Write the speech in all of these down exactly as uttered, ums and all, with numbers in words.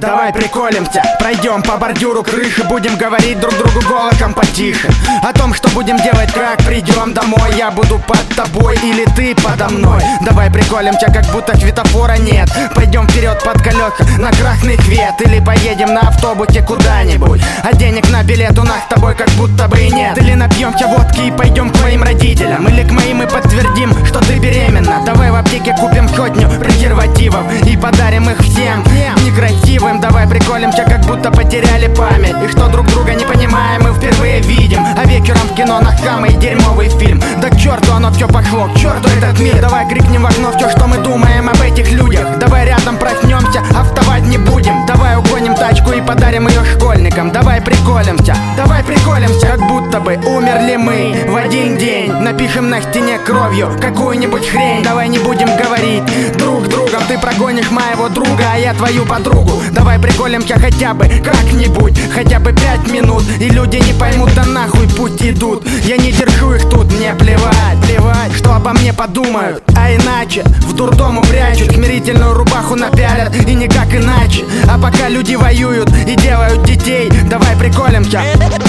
давай приколимся. Пройдем по бордюру крыши, будем говорить друг другу голосом потише о том, что будем делать, как придем домой. Я буду под тобой или ты подо мной. Давай приколимся, как будто светофора нет. Пойдем вперед под колеса на красный свет, или поедем на автобусе куда-нибудь, а денег на билет у нас с тобой как будто бы и нет. Или напьемся водки и пойдем к твоим родителям, или к моим и подтвердим, что ты беременна. Давай в аптеке купим сотню презервативов и подарим их всем некрасивым. Давай приколимся, как будто потеряли память, и что друг друга не понимаем, мы впервые видим. А вечером в кино на самый дерьмовый фильм. Да к черту оно все пошло, к черту этот мир. Давай крикнем в окно все, что мы думаем об этих людях. Давай рядом проснемся, а вставать не будем. Давай угоним тачку и подарим ее школьникам. Давай приколимся, давай приколимся, как будто бы умерли мы в один день. Напишем на стене кровью какую-нибудь хрень. Давай не будем говорить друг с другом, ты прогонишь моего друга, а я твою подругу. Давай приколимся хотя бы как-нибудь, хотя бы пять минут, и люди не поймут, да нахуй пусть идут. Я не держу их тут, мне плевать, плевать, что обо мне подумают. А иначе в дурдому прячут, смирительную рубаху напялят, и никак иначе. А пока люди воюют и делают детей, давай приколимся.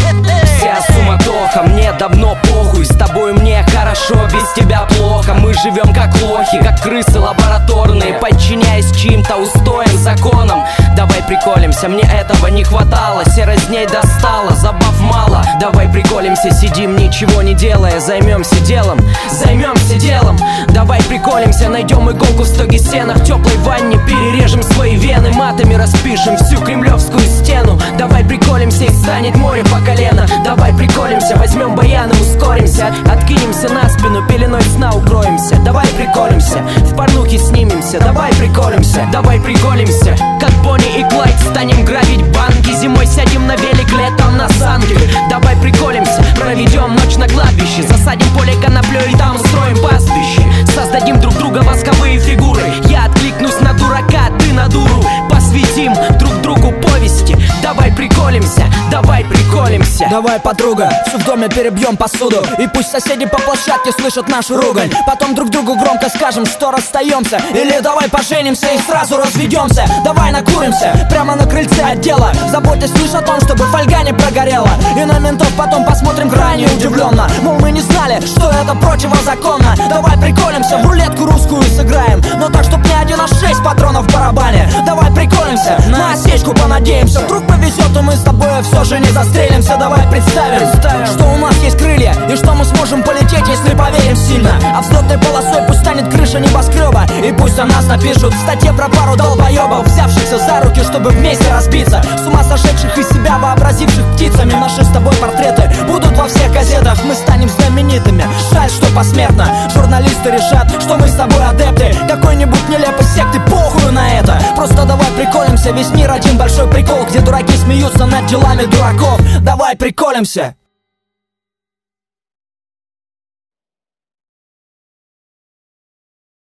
Вся суматоха, мне давно похуй. С тобой мне хорошо, без тебя плохо. Мы живем как лохи, как крысы лабораторные, подчиняясь чьим-то устоям, законам. Давай приколимся, мне этого не хватало. Серость дней достала, забав мало. Давай приколимся, сидим ничего не делая. Займемся делом, займемся делом. Давай приколимся, найдем иголку в стоге сена, в теплой ванне перережем свои вены, матами распишем всю кремлевскую стену. Давай приколимся, и станет море по колено. Давай приколимся, возьмем баян и ускоримся, откинемся на спину, пеленой сна укроемся. Давай приколимся, в порнухе снимемся. Давай приколимся, давай приколимся, как Бонни и Клайд станем грабить банки. Зимой сядем на велик, летом на санки. Давай приколимся, проведем ночь на кладбище, засадим поле коноплей и там устроим пастбище. Создадим друг друга восковые фигуры. Я откликнусь на дурака, ты на дуру. Посвятим друг другу повести. Давай приколимся, давай приколимся. Давай, подруга, все в доме перебьем посуду, и пусть соседи по площадке слышат нашу ругань. Потом друг другу громко скажем, что расстаемся, или давай поженимся и сразу разведемся. Давай накуримся прямо на крыльце отдела, заботясь лишь о том, чтобы фольга не прогорела. И на ментов потом посмотрим крайне удивленно, мол, мы не знали, что это противозаконно. Давай приколимся, в рулетку русскую сыграем, но так, чтоб не один, а шесть патронов в барабане. Давай приколимся, на осечку понадеемся, вдруг повезет, и мы с тобой все же не застрелимся. Давай представим, что у нас есть крылья, и что мы сможем полететь, если поверим сильно. А взлетной полосой пусть станет крыша небоскреба, и пусть о нас напишут в статье про пару долбоебов, взявшихся за руки, чтобы вместе разбиться. С ума сошедших из себя вообразивших птицами. Наши с тобой портреты будут во всех газетах, мы станем знаменитыми. Жаль, что посмертно журналисты решат, что мы с тобой адепты какой-нибудь нелепой секты. Похуй на это, просто давай приколимся. Весь мир один большой прикол, где дураки смеются над делами дураков. Давай приколимся.